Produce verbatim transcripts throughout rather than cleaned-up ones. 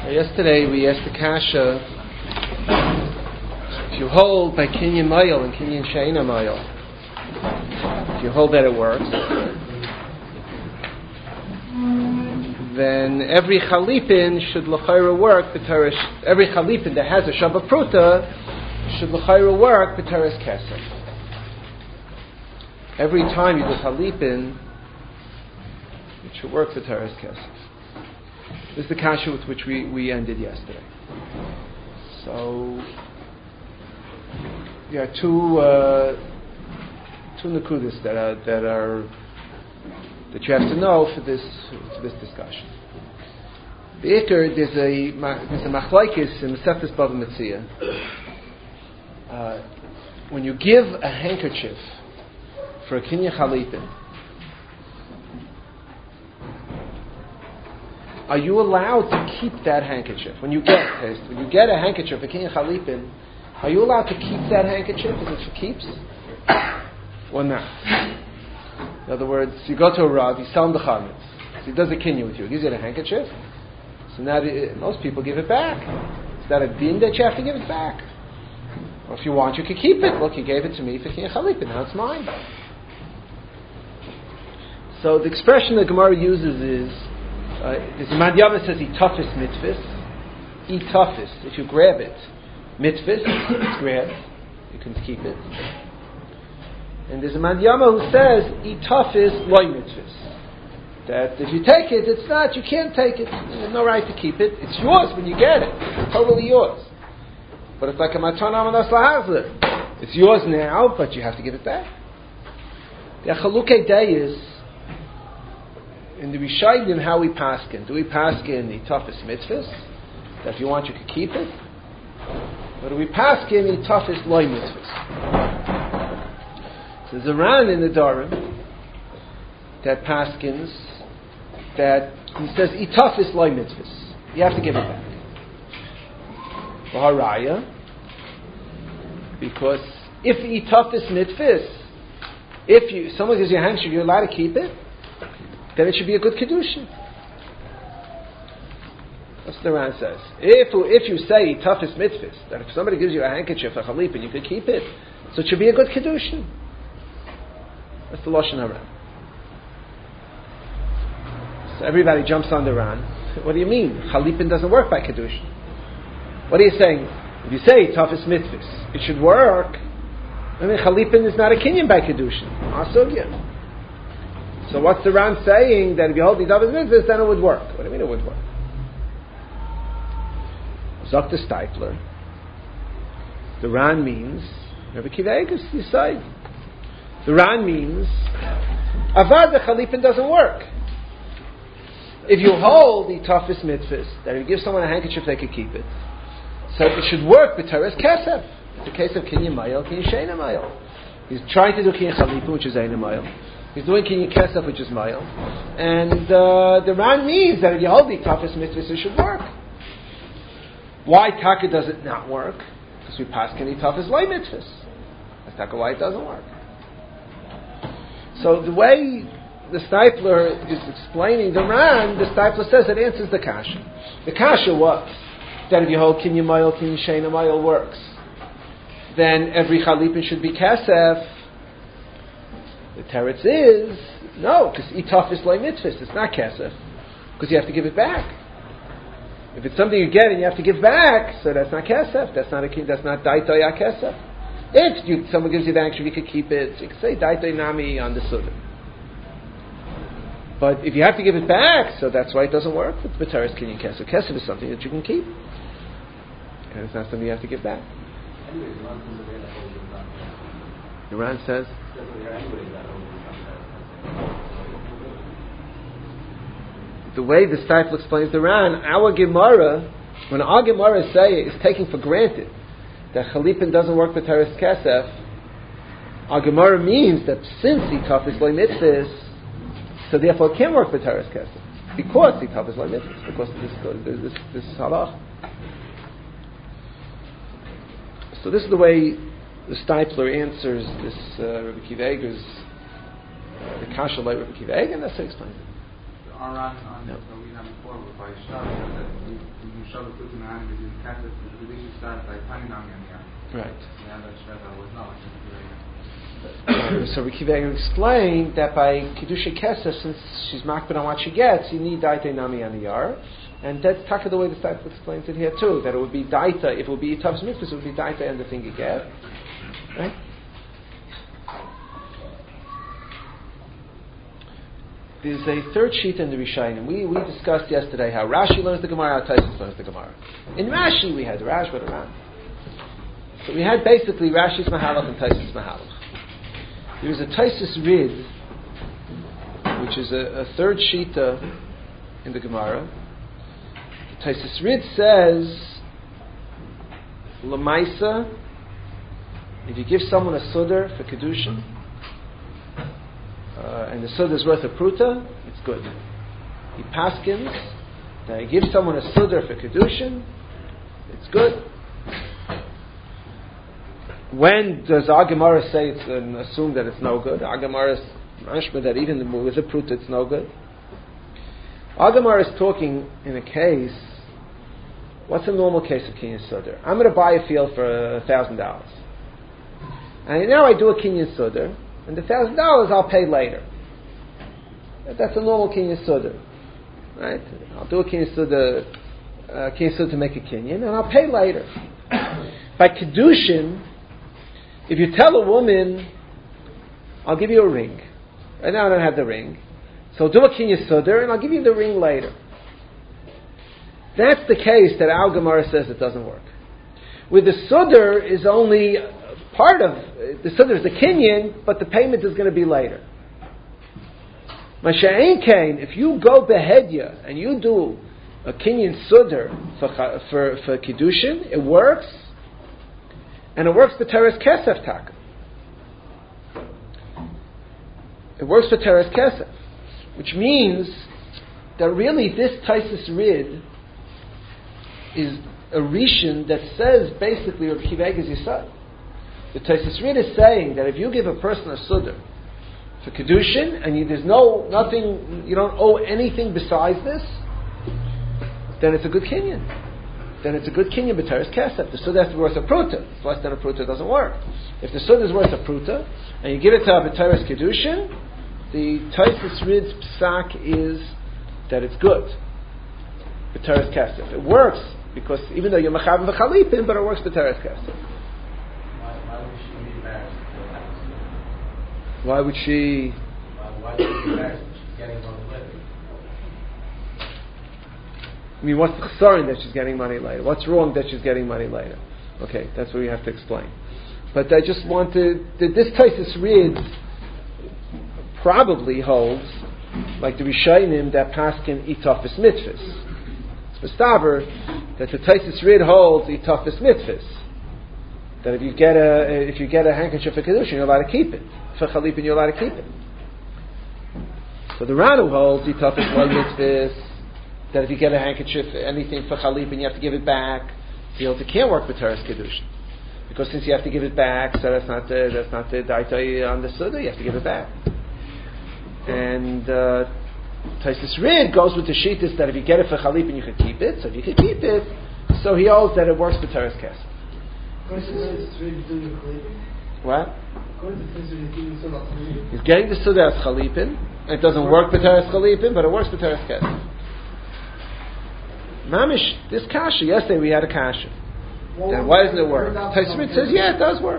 Yesterday we asked the Kasha, if you hold by Kinyan Mayel and Kinyan Sheina Mayel, if you hold that it works, then every Chalipin should l'chayra work, b'teres, every Chalipin that has a Shabbat Pruta should l'chayra work b'teres Kesef. Every time you do Chalipin, it should work b'teres Kesef. This is the kasha with which we, we ended yesterday. So, yeah, two uh, two nakudas that are that are that you have to know for this for this discussion. The Iker, there's a there's a machlokes in Masechtas Bava Metzia. Uh, when you give a handkerchief for a kinyan chalipin, are you allowed to keep that handkerchief? When you get when you get a handkerchief, a kinyan chalipin, are you allowed to keep that handkerchief? Is it for keeps? Or not? In other words, you go to a Rav, you sell him the chametz. So he does a kinyan with you. He gives you the handkerchief. So now the, most people give it back. Is that a din that you have to give it back? Or if you want, you can keep it. Look, you gave it to me for kinyan chalipin. Now it's mine. So the expression that Gemara uses is, Uh, there's a Madhyama says itafis mitzvahs. Itafis, if you grab it, mitzvahs, it's grabbed, you can keep it. And there's a Madhyama who says itafis loy mitzvahs. That if you take it, it's not, you can't take it. You have no right to keep it. It's yours when you get it. It's totally yours. But it's like a matana manas lahazler. It's yours now, but you have to give it back. The chalukei day is, in the Rishayim, how we paskin? Do we paskin the toughest mitzvahs? That if you want, you can keep it? Or do we paskin the toughest loy mitzvahs? So there's a Ran in the Dorim that paskins that he says itafis loy mitzvahs. You have to give it back. V'haraya, because if itafis mitzvahs, if you someone gives you a handshake, you're allowed to keep it, then it should be a good kedushin. That's what the Ran says. If if you say toughest mitzvahs, that if somebody gives you a handkerchief, a chalipin, you could keep it, so it should be a good kedushin. That's the Lashon HaRan. So everybody jumps on the Ran. What do you mean? Chalipin doesn't work by kedushin. What are you saying? If you say toughest mitzvahs, it should work. I mean, chalipin is not a kinyan by kedushin. Asugya. So what's the Ran saying? That if you hold these other mitzvahs, then it would work. What do you mean it would work? Zok the Steipler. The Ran means, Rebbe Akiva Eiger's decide. The Ran means, Avad the Chalipin doesn't work. If you hold the toughest mitzvahs, that if you give someone a handkerchief, they could keep it. So it should work b'teres kesef. It's the case of Kinyan Mayel, Kinyan Sheina Mayel. He's trying to do Kinyan Chalipin, which is Eina Mayel. He's doing Kinyan Kesef, which is Mayel. And uh, the Ran means that if you hold the toughest mitzvahs, it should work. Why Taka does it not work? Because we pass Kinyan toughest lay mitzvahs. That's Taka why it doesn't work. So the way the Steipler is explaining the Ran, the Steipler says it answers the Kasha. The Kasha was that if you hold Kinyan Mayel, Kinyan Sheina Mayel works, then every Chalipin should be Kesef. The teretz is, no, because itaf is loy mitzvahs, it's not kesef, because you have to give it back. If it's something you get and you have to give back, so that's not kesef, that's not a that's not daitoi a kesef. If you, someone gives you the action, you could keep it, so you can say daitoi nami on the suda. But if you have to give it back, so that's why it doesn't work with b'teres kinyan kesef. Kesef is something that you can keep, and it's not something you have to give back. The Ran says, the way the Steipler explains the Ran, our Gemara, when our Gemara say is taking for granted that Chalipin doesn't work with Teres Kesef, our Gemara means that since Itaf is loy mitzvahs, so therefore it can work with Teres Kesef. Because Itaf is loy mitzvahs, because of this, this, this, this halach. So this is the way the Steipler answers this uh, Rebbe Akiva Eiger's uh, the Kasha like Rebbe Akiva Eiger, and that's how he explains it. Aran on no. the week before by Shabbos that you you Shabbos put in the hand because you catch it because the issue starts by finding on the right. Yeah, that Shabbos was not. So Rabbi Akiva Eiger explained that by Kedusha Kesef, since she's makbid on what she gets, you need Daita Nami Aniyar. And that's taka the way the Sefer explains it here too, that it would be Daita, if it would be Yitav's Mitzvah, it would be Daita and the thing you get. Right? There's a third sheet in the Rishonim. We we discussed yesterday how Rashi learns the Gemara, how Taisus learns the Gemara. In Rashi we had Rash, but around. So we had basically Rashi's Mahalach and Taisus Mahalach. There is a Taisus Rid, which is a, a third shita in the Gemara. The Taisus Rid says, Lamaisa, if you give someone a sudar for Kedushin, uh, and the sudar is worth a pruta, it's good. He paskins, that he gives someone a sudar for Kedushin, it's good. When does Agamara say it's and assume that it's no good? Agamara is mashma that even with a pruta it's no good. Agamara is talking in a case. What's a normal case of kinyan sudar? I'm going to buy a field for a thousand dollars, and now I do a kinyan sudar, and the thousand dollars I'll pay later. That's a normal kinyan sudar, right? I'll do a kinyan sudar, uh, kinyan sudar to make a kinyan, and I'll pay later. By kedushin, if you tell a woman, I'll give you a ring. Right now I don't have the ring. So do a kinyan sudar and I'll give you the ring later. That's the case that Al Gemara says it doesn't work. With the sudar is only part of, the sudar is the kinyan, but the payment is going to be later. Masha'en kain, if you go behedya and you do a kinyan sudar for, for, for kiddushin, it works. And it works for teres kesef taka. It works for teres kesef, which means that really this Taisus Rid is a rishon that says basically Rabbi Akiva Eiger Yisai. The Taisus Rid is saying that if you give a person a sudar for kedushin and you, there's no nothing, you don't owe anything besides this, then it's a good kinyan. Then it's a good kinyan b'teres kesef. The sudar has to be worth a pruta. If less than a pruta, it doesn't work. If the sudar is worth a pruta, and you give it to a b'teres kedushin, the Taisus Rid's psak is that it's good b'teres kesef. It works because even though you're mechav v'chalipin, but it works b'teres kesef. Why, why would she be back? Why would she? Why, why would she be back? She's getting money later. I mean, what's the chesaron that she's getting money later? What's wrong that she's getting money later? Okay, that's what we have to explain. But I just want to... This Taisus Rid probably holds, like the Rishonim that paskin itafis mitzvahs. It's Mustaver that the Taisus Rid holds itafis mitzvahs. That if you get a if you get a handkerchief for kedushin, you're allowed to keep it. For chalipin, you're allowed to keep it. So the Ranu holds itafis loy mitzvahs. That if you get a handkerchief, anything for chalipin, you have to give it back. You know, it can't work with teres kedushin because since you have to give it back, so that's not the that's not the daita on the sudar. You have to give it back. And uh, Taisus Rid goes with the shittas that if you get it for chalipin, you can keep it. So if you can keep it, so he holds that it works for teres kesef. What? He's getting the sudar as chalipin. It doesn't work for teres chalipin, but it works for teres kesef. Mamish, this kasha, yesterday we had a kasha. Well, then why doesn't it work? Taisus Rid says, yeah, it does work.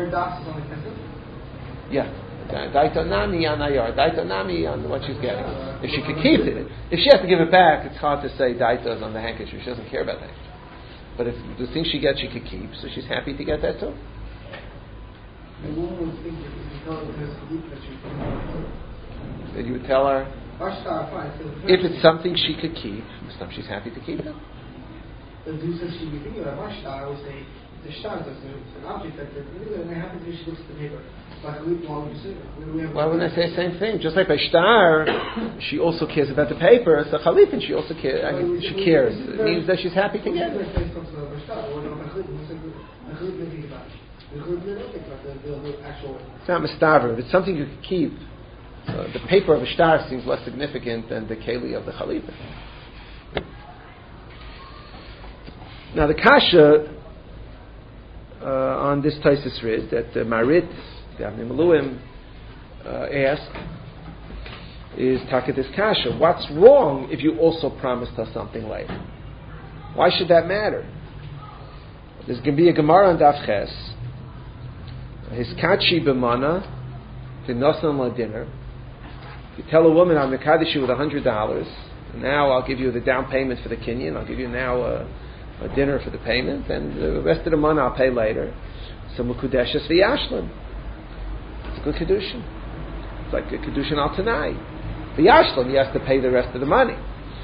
Yeah. Daita nami on ayar. Daita nami on what she's getting. If she could keep it. If she has to give it back, it's hard to say daita is on the handkerchief. She doesn't care about that. But if the thing she gets, she could keep, so she's happy to get that too. That you would tell her, if it's something she could keep, she's happy to keep it. The do says she be thinking about Mashta, I would say the shtar is an object that and it happens when she looks at the paper. Like why would you say that? Why wouldn't I say the same thing? Just like by shtar, she also cares about the paper. So chalipin, she also cares. I mean, she cares. It means that she's happy to get it. It's not mistaver. If it's something you can keep, So the paper of a shtar seems less significant than the keli of the chalitza. Now the kasha uh, on this Taisus Rid that the Marit, the Avnei Miluim, uh, asked is Takatis kasha. What's wrong if you also promised us something later? Why should that matter? There's going to be a Gemara on Daf Ches. His kachi b'mana to nosan la dinner. You tell a woman, I'm mekadesh you with a hundred dollars. Now I'll give you the down payment for the kinyan. I'll give you now a, a dinner for the payment, and the rest of the money I'll pay later. So mekudeshes v'yashlim. It's a good kedushin. It's like a kedushin al tanai. V'yashlim, he has to pay the rest of the money.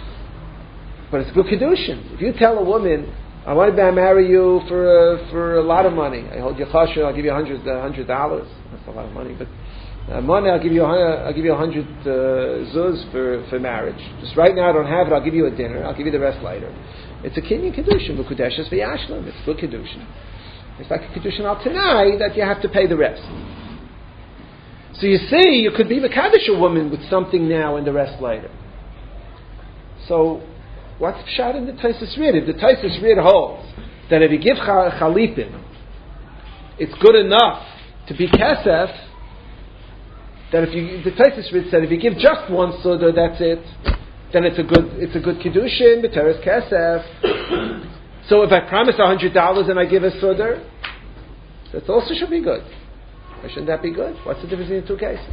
But it's a good kedushin. If you tell a woman, I want to marry you for uh, for a lot of money. I hold your chasher. I'll give you a hundred uh, hundred dollars. That's a lot of money, but uh, money. I'll give you a, I'll give you a hundred uh, zuz for, for marriage. Just right now I don't have it. I'll give you a dinner. I'll give you the rest later. It's a kinyan kedushin. V'kudeshes v'yashlim. It's good kedushin. It's like a kedushin al tanai that you have to pay the rest. So you see, you could be mekadesh a woman with something now and the rest later. So. What's pshat in the Taisus Rid? If the Taisus Rid holds that if you give chalipin, it's good enough to be kesef, that if you, the Taisus Rid said if you give just one suda, that's it, then it's a good it's a good kiddushin, b'teres kesef. So if I promise a hundred dollars and I give a suda, that also should be good. Why shouldn't that be good? What's the difference in the two cases?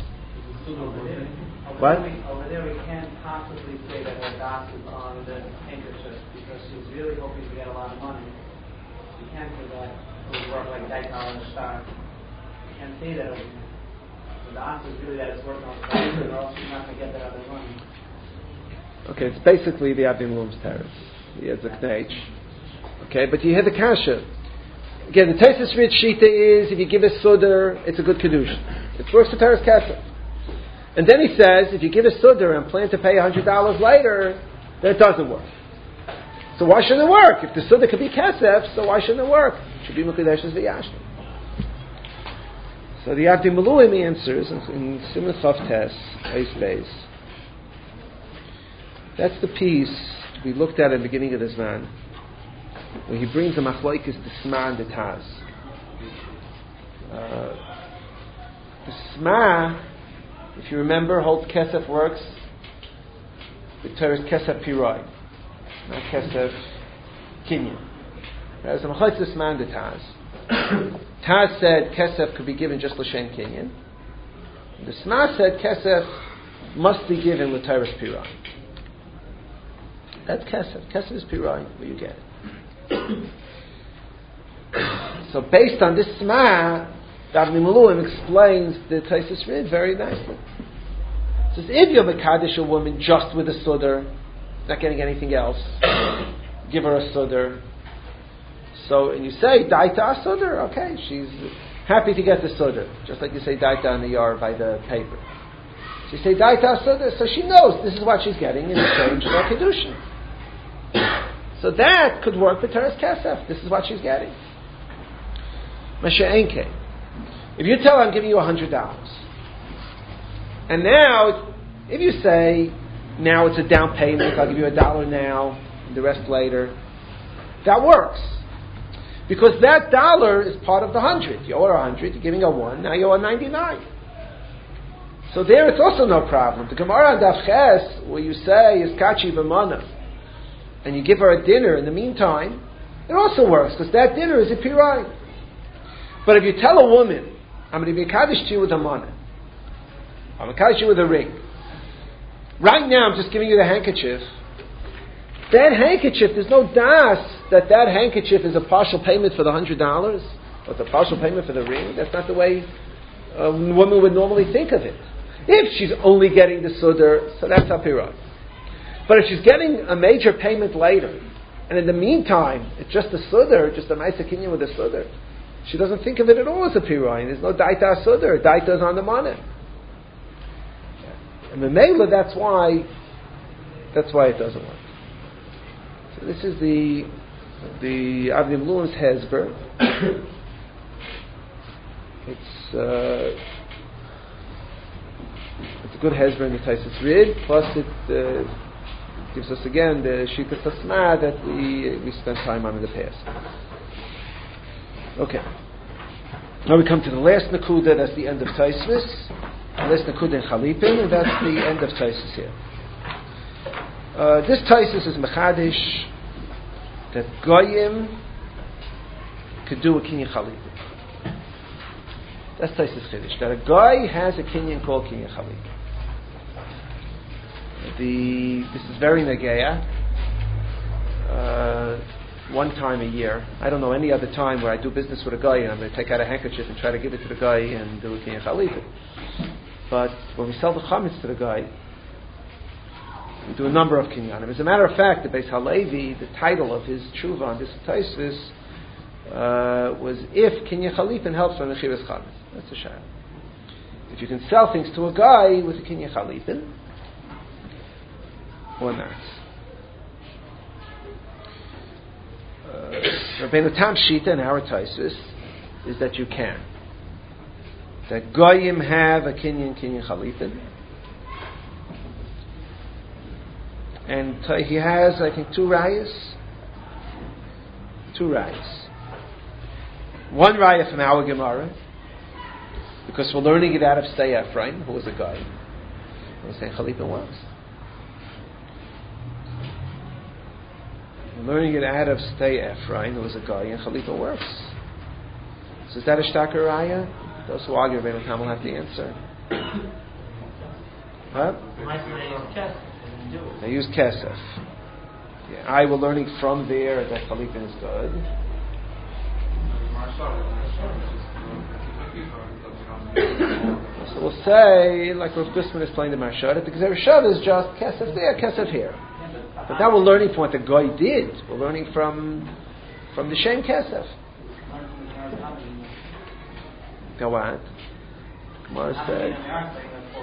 What? Over there, we can't possibly say that her das is on the handkerchief because she's really hoping to get a lot of money. We can't say that it would work like that on the star. We can't say that over here. The das is really that it's working on the handkerchief, or else she's not going to get that other money. Okay, it's basically the Avnei Miluim's terrace. He has a knage. Okay, but you hear the kasha. Again, the Taisus Rid shita is if you give a sudar, it's a good kedusha. It works for teres kesef. And then he says, if you give a sudar and plan to pay one hundred dollars later, then it doesn't work. So why shouldn't it work? If the sudar could be kesef, so why shouldn't it work? It should be mekudeshes v'yashlim. So the Avnei Miluim answers in Siman Chav Tes, Eis Beis. That's the piece we looked at at the beginning of this man, where he brings the machlokes the Sma and the Taz. Uh, the Sma, if you remember, holds kesef works. The Torah is kesef pirai, not kesef kinyan. Whereas the machlokes the Sma and the Taz. Taz said kesef could be given just l'shen kinyan. The Sma said kesef must be given l'Torah's pirai. That's kesef. Kesef is pirai, where you get it. So based on this Sma, the Avnei Miluim explains the Taisus Rid very nicely. It says, if you're mekadesh a woman just with a sudar, not getting anything else, give her a sudar. So, and you say, daita sudar, okay, she's happy to get the sudar, just like you say daita in the yard by the paper. So you say daita sudar, so she knows this is what she's getting in exchange for kedushin. So that could work for teres kesef. This is what she's getting. Masha'enke. If you tell her I'm giving you a hundred dollars, and now if you say now it's a down payment, I'll give you a dollar now, and the rest later, that works because that dollar is part of the hundred. You owe her a hundred, you're giving her one, now you owe her ninety-nine. So there it's also no problem. The Gemara on Daf Ches, where you say is kachi b'mana, and you give her a dinner in the meantime, it also works because that dinner is a pirai. But if you tell a woman, I'm going to be kaddish to you with a money, I'm going to kaddish you with a ring, right now I'm just giving you the handkerchief, that handkerchief, there's no das that that handkerchief is a partial payment for the hundred dollars, or it's a partial payment for the ring. That's not the way a woman would normally think of it. If she's only getting the sudar, so that's a pirai. But if she's getting a major payment later, and in the meantime, it's just a sudar, just a ma'aser kinyan with a sudar, she doesn't think of it at all as a pirai. There's no daita sudar. Daita is on the money. And the Mela, that's why, that's why it doesn't work. So this is the the Avnei Miluim's hezber. It's uh, it's a good hezbollah in the Taisus Rid, plus it uh, gives us again the Shita Tasma that we we spent time on in the past. Okay. Now we come to the last Nakuda, that's the end of Taisvis. The last Nakuda in Chalipin, and that's the end of Taisus here. Uh, this Taisus is Mechadish that Goyim could do a Kinyan Chalipin. That's Taisus Chiddush. That a guy has a Kinyan called Kinyan Chalipin. The this is very Nageya. Uh, one time a year. I don't know any other time where I do business with a guy and I'm going to take out a handkerchief and try to give it to the guy and do a Kinyan Chalipin. But when we sell the chametz to the guy, we do a number of kinyanim. As a matter of fact, the Beis Halevi, the title of his tshuva on this Taisus uh, was if Kinyan Chalipin helps from the Chivas Chametz. That's a shayla. If you can sell things to a guy with a Kinyan Chalipin, or not. Uh, Rabbeinu Tam Shita in our Taisus is that you can. That Goyim have a Kinyan Kinyan Chalipin. And uh, he has, I think, two rayas. Two rayas. One raya from our Gemara, because we're learning it out of Stei Ephraim, who was a guy. We're saying Chalipin works. We're learning it out of Stei Ephraim, who was a guy, and Chalipin works. So is that a Shtaka raya? Those who argue Rabbeinu Tam will have to answer. What? They use kesef. Yeah, I were learning from there that Chalipin is good. So we'll say, like Rav Gusman explained in Marshad, because Marshad is just kesef there, kesef here. But now we're learning from what the guy did. We're learning from from the Shem kesef. Go on. Gemara said.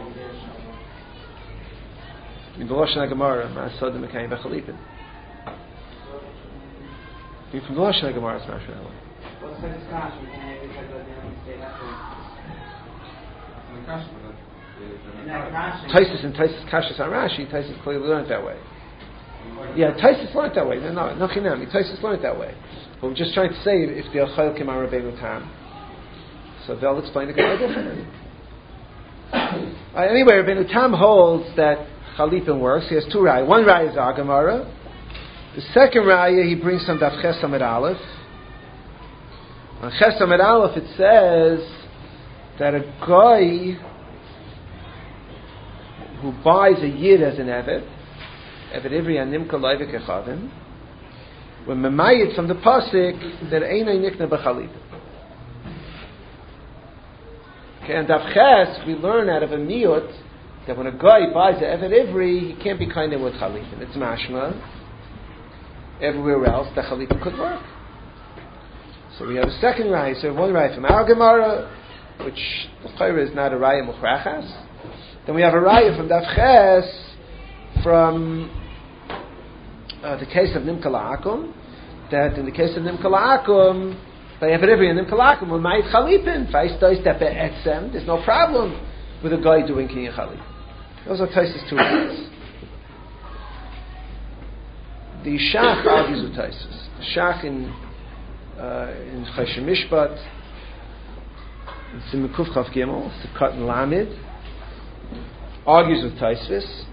In the Lashon HaGemara, Ma'asad Mekayim B'Chalipin. From the Lashon HaGemara, it's Mashra Ela. What's the discussion? We can't even check the Taisus and Taisus Kashas on Rashi, Taisus clearly learned that way. Yeah, Taisus learned that way. No, no, no chinami. Taisus learned that way. But we're just trying to say if the Achayil came on Rabbeinu Tam, so they'll explain the Gemara differently. Uh, anyway, Rabbeinu Tam holds that Chalipin works. He has two raya. One raya is our Gemara. The second raya he brings from Daf Ches Amud Aleph. On Ches Amud Aleph it says that a guy who buys a yid as an eved, eved ivri animka loivik echavim, when memayit from the pasuk that einay nikna b'chalipin. Okay, and Daf Ches we learn out of a miyut that when a guy buys an eved ivri, he can't be kind of with chalipin. It's mashma. Everywhere else, the chalipin could work. So we have a second raya. So one raya from our Gemara, which the chayra is not a raya muchrachas. Then we have a raya from Daf Ches from uh, the case of Nimka La'akum, that in the case of Nimka La'akum, they have it every in Nimka La'akum, when ma'it chalipin, feist dois tepe etzem, there's no problem with a guy doing kinyan chalipin. Those are Taisus two rayas. The Shach argues with Taisus. The Shach in uh, in Choshen Mishpat, in Siman Kuf Chav Gimel, Sivkat and Lamed, argues with Taisus.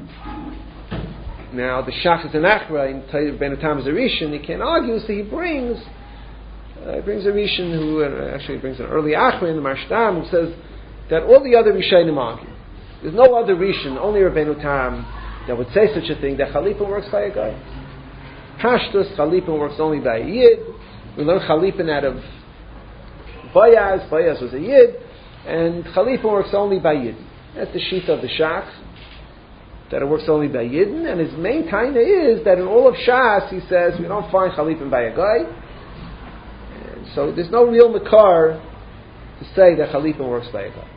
Now the Shach is an Achra in Rabbeinu Tam is a Rishon. He can't argue, so he brings uh, he brings a Rishon who uh, actually brings an early Achra in the Marshdam who says that all the other Rishonim argue. There's no other Rishon, only Rabbeinu Tam, that would say such a thing that Chalipin works by a guy. Pashtus, Chalipin works only by a Yid. We learn Chalipin out of Bayaz. Bayaz was a Yid. And Chalipin works only by Yid. That's the sheet of the Shach. That it works only by Yidden. And his main taina is that in all of Shas, he says, we don't find Chalipin by a guy. And so there's no real makar to say that Chalipin works by a guy.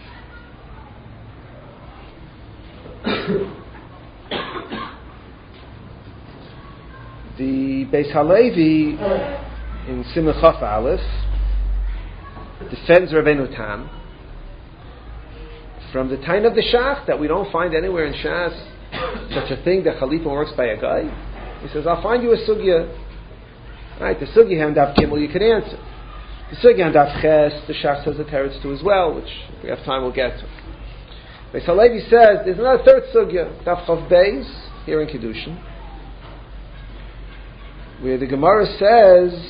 The Beis Halevi in Siman Chaf Aleph defends Rabbeinu Tam from the time of the Shach that we don't find anywhere in Shas such a thing that Chalipa works by a guy. He says, I'll find you a sugya. Right, the sugya on Daf Gimel you can answer. The sugya on Daf Ches, the Shach says a teretz to as well, which if we have time we'll get to. Beis Halevi says there's another third sugya, Daf Chav Beis, here in Kiddushin, where the Gemara says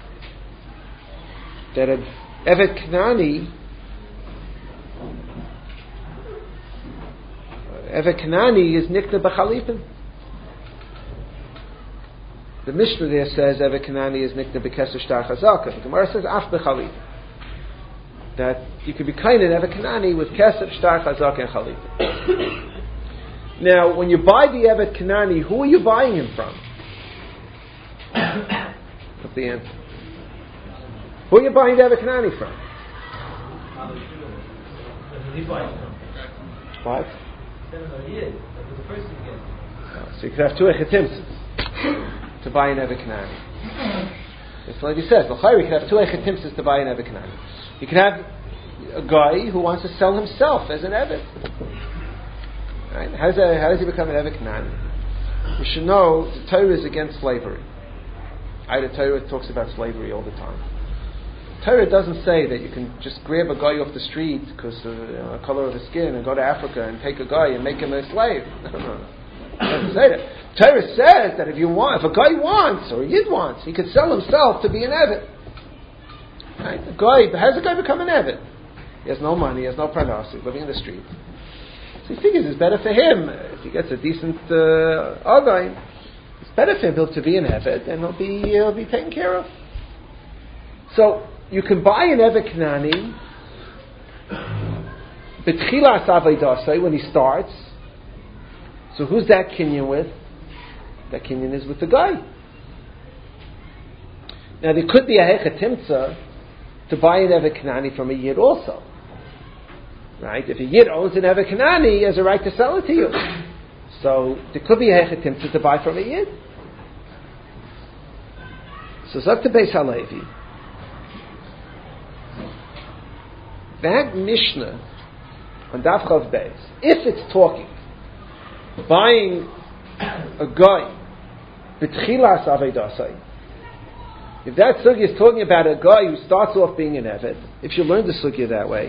that an Evet Knani, Evet Knani is Nikna B'Chalipin. The Mishnah there says Evet Knani is Nikna B'Keser Shtar Chazaka. The Gemara says Af B'Chalipin. That you could be kind of Evet Knani with Keser Shtar Chazaka and Chalipin. Now, when you buy the Evet Knani, who are you buying him from? What's the answer? Who are you buying the Evet Knani from? What? Oh, so you could have two echetimses to buy an Evet Knani. This lady says, L'chayr, you could have two echetimses to buy an Evet Knani. You could have a guy who wants to sell himself as an Evet. Right? How does, that, how does he become an Evet Knani? You should know the Torah is against slavery. I, the Torah talks about slavery all the time. The Torah doesn't say that you can just grab a guy off the street because of you know, the color of his skin and go to Africa and take a guy and make him a slave. No, no, no. It doesn't say that. The Torah says that if you want, if a guy wants or a yid wants, he could sell himself to be an Evet. Right? The guy, how does the guy become an Evet? He has no money, he has no pranas, he's living in the street. So he figures it's better for him if he gets a decent uh, Again. It's better for him to be an Evet, and he'll be he'll be taken care of. So you can buy an Evet Knani B'tchilas Avaydasai when he starts. So who's that kinyan with? That kinyan is with the guy. Now there could be a hechatimtza to buy an Evet Knani from a yid also. Right? If a yid owns an Evet Knani, he has a right to sell it to you. So there could be a hechatimtza to buy from a yid. So Zok to Beis Halevi. That Mishnah on Daf Chav Beis, if it's talking, buying a guy, b'tchilas aveidasai, if that sugya is talking about a guy who starts off being an Evet, if you learn the sugya that way,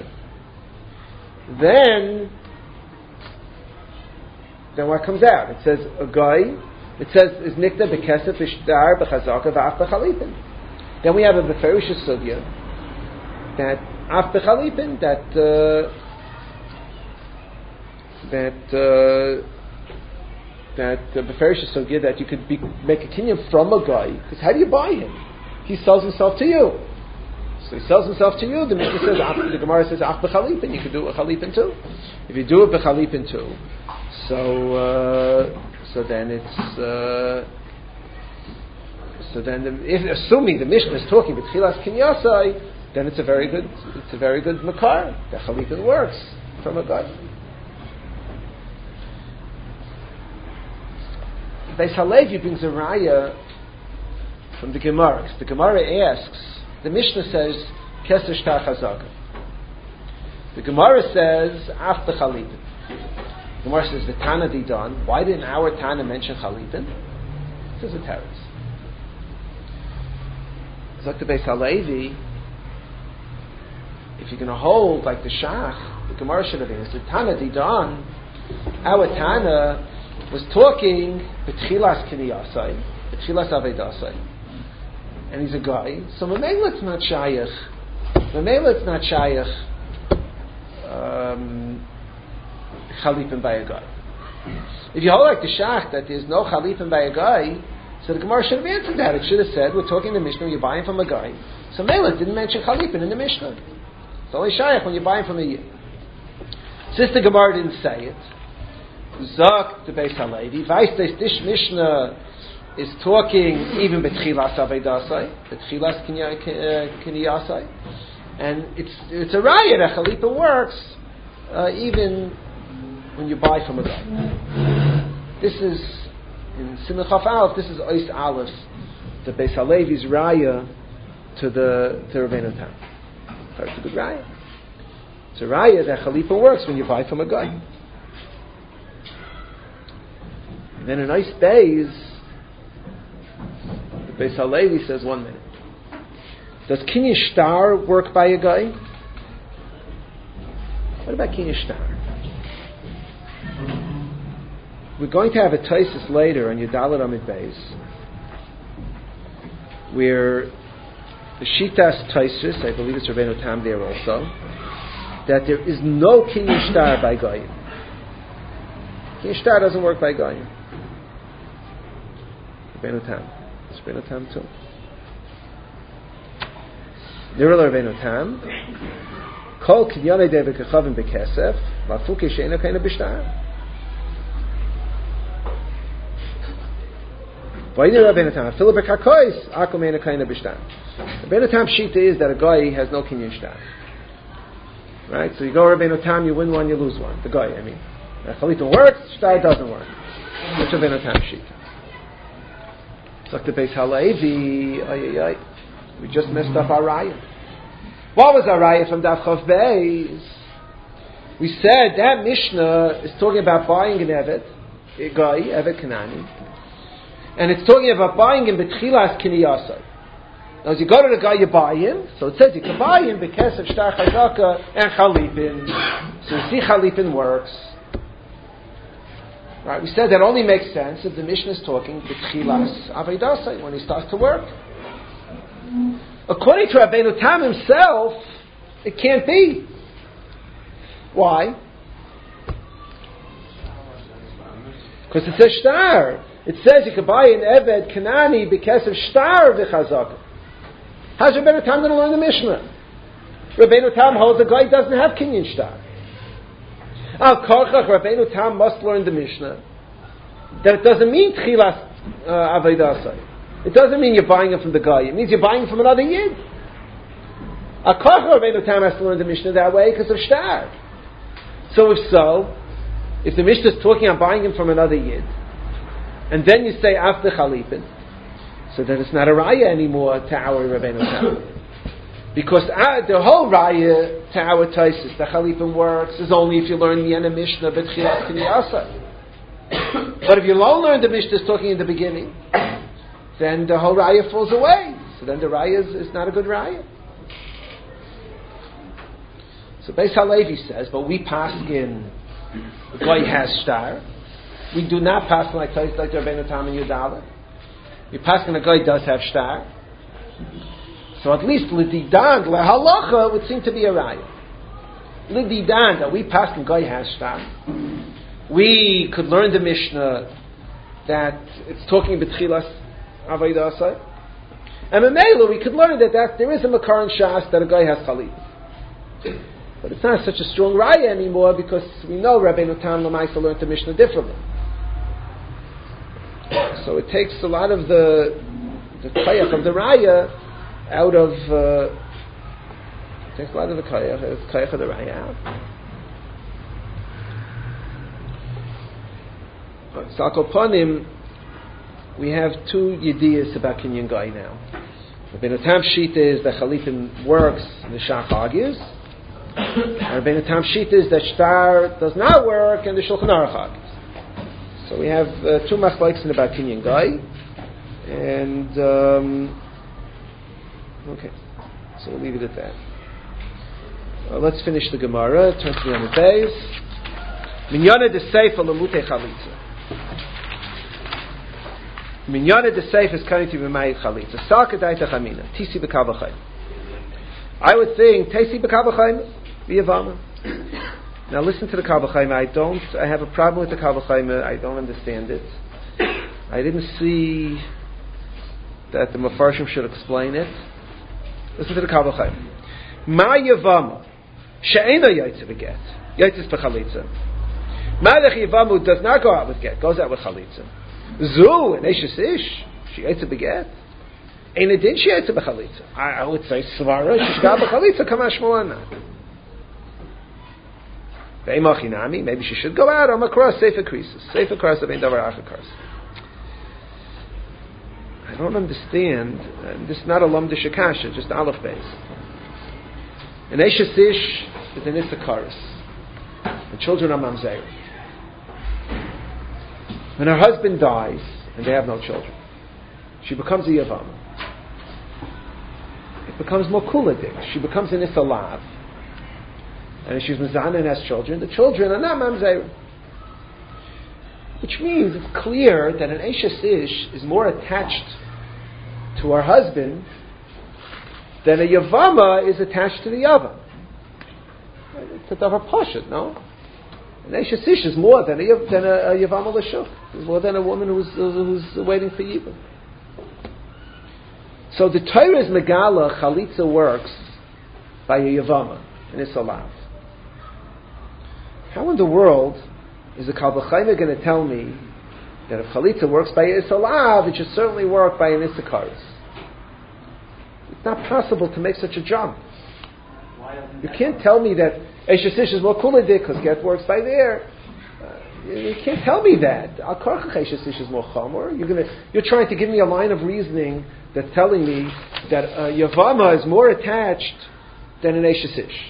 then then what comes out? It says a guy, it says is nikta b'kesef b'shtar b'chazaka v'af b'chalipin. Then we have a beferish sugya that af b'chalipin, that uh, that uh, that uh, beferish sugya that you could be, make a kinyan from a guy, because how do you buy him? He sells himself to you. So he sells himself to you. The Mishnah says, the Gemara says, "Ach b'chalipin." You can do a chalipin too. If you do a b'chalipin too, so uh, so then it's uh, so then the, if assuming the Mishnah is talking b'tchilas kinyasai, then it's a very good it's a very good makar. The chalipin works from a guy. Beis Halevi brings a raya from the Gemara. The Gemara asks. The Mishnah says, Keser Shtar Chazaka. The Gemara says, Af B'Chalipin. The Gemara says, V'Tana Didan. Why didn't our Tana mention Chalipin? It says a teretz. Zok to Beis Halevi, if you're going to hold like the Shach, the Gemara should have answered, Tana Didan, our Tana was talking B'Tchilas Kiniyasai, B'Tchilas Aveidasai. And he's a guy, so Mamela it's not Shayach. Mamela it's not Shayach um, Chalipin by a guy. If you hold like the Shach that there's no Chalipin by a guy, so the Gemara should have answered that. It should have said, we're talking to Mishnah, you're buying from a guy. So Mamela didn't mention Chalipin in the Mishnah. It's only Shayach when you're buying from a Yid. Since the Gemara didn't say it, Zok to Beis Halevi, Weiss this Dish Mishnah is talking even betchilas aveidasai, betchilas kiniyasai, and it's it's a raya that chalipa works uh, even when you buy from a guy. This is in Simon Chaf Aleph. This is Ois Aleph, the Beis Halevi's raya to the to Rabbeinu Tam. It's a good raya. It's a raya that chalipa works when you buy from a guy. And then a nice Beis, the Beis Halevi says, one minute. Does kinyan shtar work by a guy? What about kinyan shtar? We're going to have a taisis later on Yudalet Amid Beis, where the Shitas Taisis, I believe it's Rabbeinu Tam there also, that there is no kinyan shtar by Goyim. Kinyan shtar doesn't work by Goyim. Rabbeinu Tam. It's Rabbeinu Tam too. Nirul Rabbeinu Tam. Kol kinyanei de v'kechavim b'kesef, v'afuke she'ena kaina b'shtar. V'ayni Rabbeinu Tam. Afilu b'kakois, akum eina kaina b'shtar. Rabbeinu Tam shita is that a guy has no kinyan shtar. Right? So you go Rabbeinu Tam, you win one, you lose one. The guy, I mean. Chalitza works, shtar doesn't work. That's Rabbeinu Tam shita. It's like the Beis Halevi, ay, ay, ay. We just messed up our raya. What was our raya from Daf Chav Beis? We said that Mishnah is talking about buying an Evet, a guy, Evet Kanani, and it's talking about buying him betchilas kiniyasai. Now, as you go to the guy, you buy him. So it says you can buy him because of shtar chazaka and chalipin. So you see chalipin works. Right? We said that only makes sense if the Mishnah is talking betchilas avaydasai, when he starts to work. According to Rabbeinu Tam himself, it can't be. Why? Because it says shtar. It says you can buy an Eved Kanani because of shtar v'chazaka. How's Rabbeinu Tam going to learn the Mishnah? Rabbeinu Tam holds the guy doesn't have kinyan shtar. Al Korchach, Rabbeinu Tam must learn the Mishnah that it doesn't mean tchilas uh, avaydasai. It doesn't mean you're buying it from the guy. It means you're buying it from another yid. Al Korchach, Rabbeinu Tam has to learn the Mishnah that way because of shtar. So if so, if the Mishnah is talking about buying him from another yid, and then you say after chalipin, so then it's not a raya anymore to our Rabbeinu Tam. Because uh, the whole raya to our taisis, the chalipin works, is only if you learn the end of Mishnah, but chilas kiniyasa. But if you don't learn the Mishnah talking in the beginning, then the whole raya falls away. So then the raya is, is not a good raya. So Beis Halevi says, but we pass in the guy has shtar. We do not pass in like taisis like Rabbeinu Tam and Yudalet. We pass in a guy does have shtar. So at least Lididan, Halacha would seem to be a raya. Lididan, that we pass in guy has shtar. We could learn the Mishnah that it's talking betchilas avaydasai. And in Mela, we could learn that, that there is a makar in Shas that a guy has chalit. But it's not such a strong raya anymore because we know Rabbeinu Tam Lamaisa learned the Mishnah differently. So it takes a lot of the the kayach of the raya out of uh, it takes a lot of the kayach, the kayach of the raya out. But Salkoponim, we have two yediyas about Kinyan Gai now. Rabbeinu Tam Shita is that Chalipin works, and the Shach argues. And Rabbeinu Tam Shita is that Shtar does not work, and the Shulchan Aruch argues. So we have uh, two machlokes about Kinyan Gai, and um, okay, so we'll leave it at that. Uh, let's finish the Gemara. Turn to the other days. Minyana de Seifa lemute chalitza. Minyana de Seifa is coming to be ma'id chalitza. Salka daita chamina. Tisi b'kavachayim. I would think Tisi b'kavachayim v'yavama. Now listen to the Kavachayim. I don't. I have a problem with the Kavachayim. I don't understand it. I didn't see that the Mefarshim should explain it. Listen to the Kavachayim. Ma Yavama she'ena yaitze v'get yaitze b'chalitza. Malach Yavamu does not go out with get, goes out with chalitza. Zu and Eishes Ish she yaitze b'get. Eina din she yaitze b'chalitza. I would say svara she shga b'chalitza kamash moana. Maybe she should go out on Makras Sefer Krisis. Sefer Kras of Davar Achakras. I don't understand. Uh, this is not a Lam de Shakasha, just Aleph base. And Eishes Ish, is an Issachorus. The children are Mamzer. When her husband dies, and they have no children, she becomes a Yavama. It becomes more kuladik. She becomes an Issalav. And if she's Mizana and has children, the children are not Mamzer. Which means it's clear that an Eishes Ish is more attached to her husband than a Yavama is attached to the Yavam. It's a davar pashut, no? An Eishes Ish is more than a, than a, a Yavama L'shuk. It's more than a woman who's, who's waiting for Yibam. So the Torah's Megala, Chalitza works by a Yavama, an Isalav. How in the world is the Kal V'Chaima going to tell me that if Chalitza works by a Isalav, it should certainly work by an Issachorus? It's not possible to make such a jump. You can't tell me that Eishes Ish is more kuladik because Get works by there. Uh, you can't tell me that. Al Karchach Eishes Ish is more chamor. You're gonna, you're trying to give me a line of reasoning that's telling me that uh, Yavama is more attached than an Eishes Ish.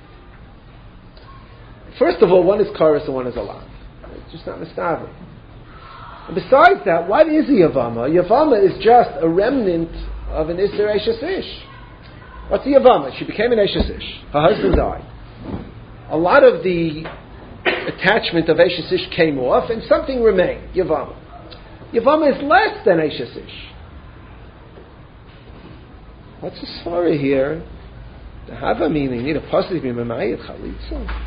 First of all, one is Karas and one is Alav. It's just not mistaver. And besides that, what is a Yavama? A Yavama is just a remnant of an Isser Eishes Ish. What's the Yavama? She became an Eishes Ish. Her husband died. A lot of the attachment of Eishes Ish came off and something remained. Yavama. Yavama is less than Eishes Ish. What's the svara here? The Hava meaning, you need a positive Mimayit Chalitza.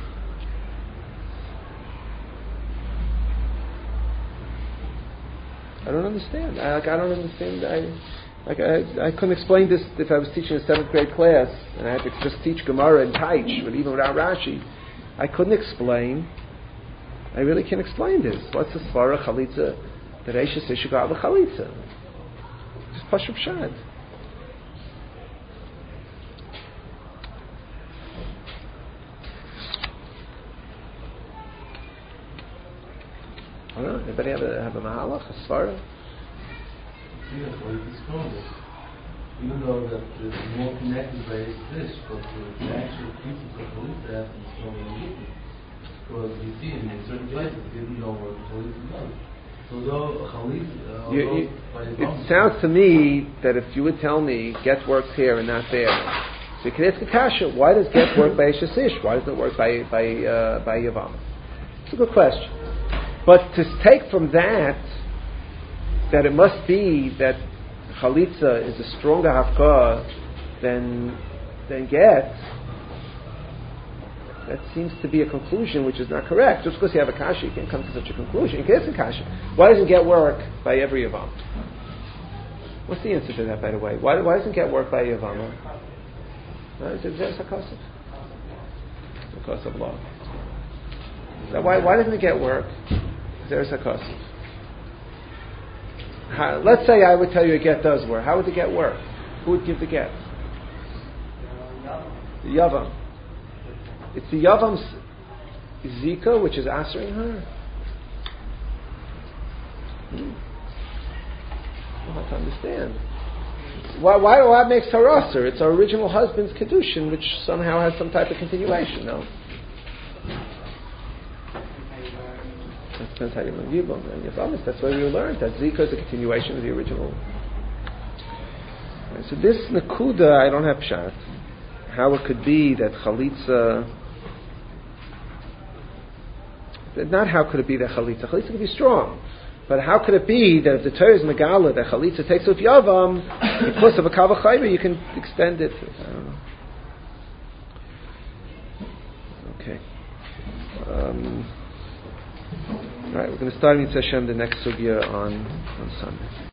I don't understand. I, like, I don't understand. I, like, I, I couldn't explain this if I was teaching a seventh grade class and I had to just teach Gemara and Taich, but even without Rashi, I couldn't explain. I really can't explain this. What's the svara chalitza that Eishes Ish got the chalitza? Just pashut pshat. I don't know. Anybody have a, have a mahalach, a svara? Yes, well, it's stronger. Even though that it's more connected by this, but the actual pieces of Chalitza have to be stronger than Yidden. Because we see in certain places, they didn't know what Chalitza does. So though Chalitza... Uh, you, you, it sounds to me that if you would tell me Get works here and not there, so you can ask a kasha, why does Get work by Eishes Ish? Why doesn't it work by, by, uh, by Yavama? It's a good question. But to take from that, that it must be that Chalitza is a stronger Hafkah than, than Get, that seems to be a conclusion which is not correct. Just because you have a kasha, you can't come to such a conclusion. You can't ask a kasha. Why doesn't Get work by every Yavam? What's the answer to that, by the way? Why, why doesn't Get work by Yavama? Uh, is it Zeres HaKosov? Because of law. So why, why doesn't it Get work? There's a cost. How, let's say I would tell you a Get does work. How would the Get work? Who would give the Get? The Yavam. It's the Yavam's Zika, which is answering her. Hmm. I don't have to understand. Why, why, why makes her usher? It's her original husband's Kedushin, which somehow has some type of continuation, no? That depends how you learn Yibam and Yavamis. That's why we learned that Zika is a continuation of the original. Right, so this Nakuda, I don't have pshat. How it could be that Chalitza... Not how could it be that Chalitza. Chalitza could be strong. But how could it be that if the Torah is Megala, that Chalitza takes off Yavam, because of a Kal V'Chaima, you can extend it? I don't know. Okay. Um... Right, we're going to start in Hashem the next sugya on, on Sunday.